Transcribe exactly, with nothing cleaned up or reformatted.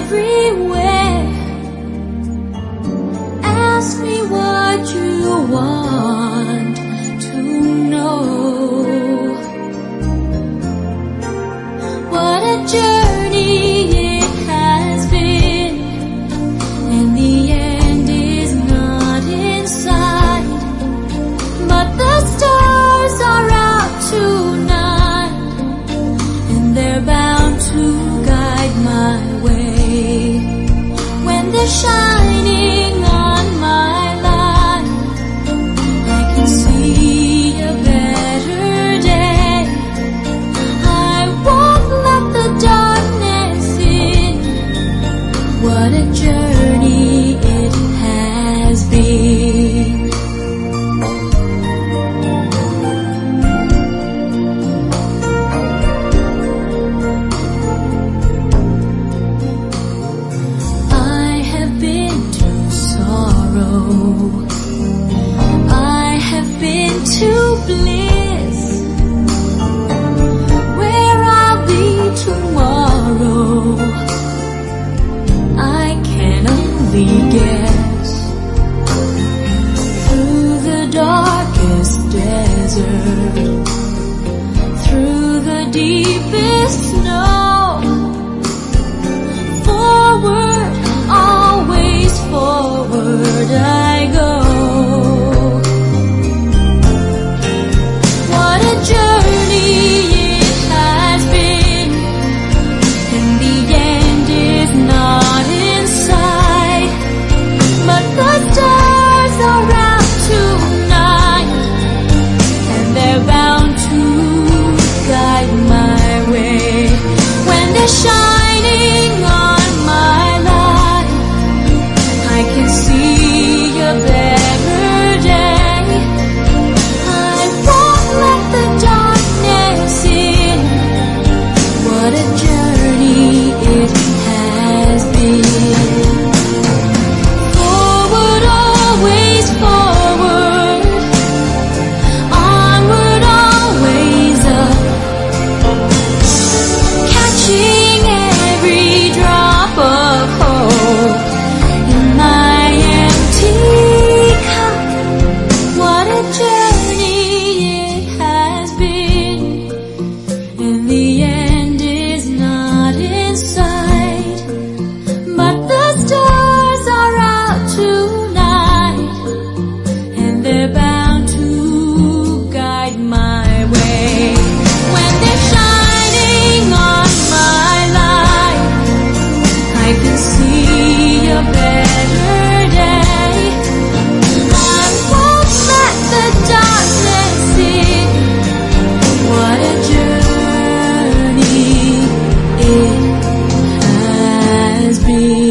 everywhere. Ask me what you want to know. What a journey it has been, and the end is not in sight. But the stars are out tonight, and they're bound to guide my way. When they're shining on my life, I can see a better day. I won't let the darkness in. What a journey it has been. I have been to bliss, where I'll be tomorrow I can only guess. Through the darkest desert, through the deepest snow, forward, always forward I go. What a journey it has been, and the end is not in sight. But the stars are out tonight, and they're bound to guide my way. When they're shining on my life, I can see a better day. I won't let the darkness in. What a journey it has been. Forward, always forward. Onward, always up. Catching every drop of hope in my empty cup. What a journey it has been, and the end is not in sight. But the stars are out tonight, and they're bound to guide my way. When they're shining on my life, I can see a better day. I won't let the darkness in. What a journey it has been.